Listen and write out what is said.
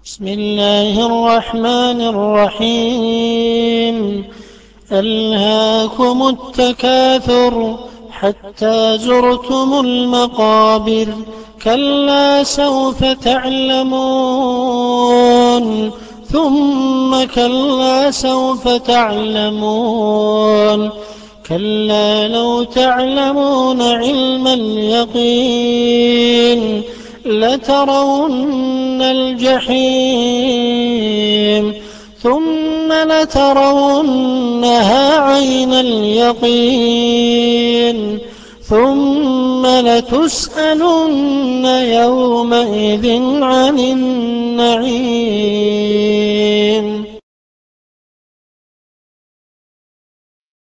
بسم الله الرحمن الرحيم. ألهاكم التكاثر حتى زرتم المقابر، كلا سوف تعلمون ثم كلا سوف تعلمون، كلا لو تعلمون علم اليقين لترون الجحيم ثم لترونها عين اليقين ثم لتسألن يومئذ عن النعيم.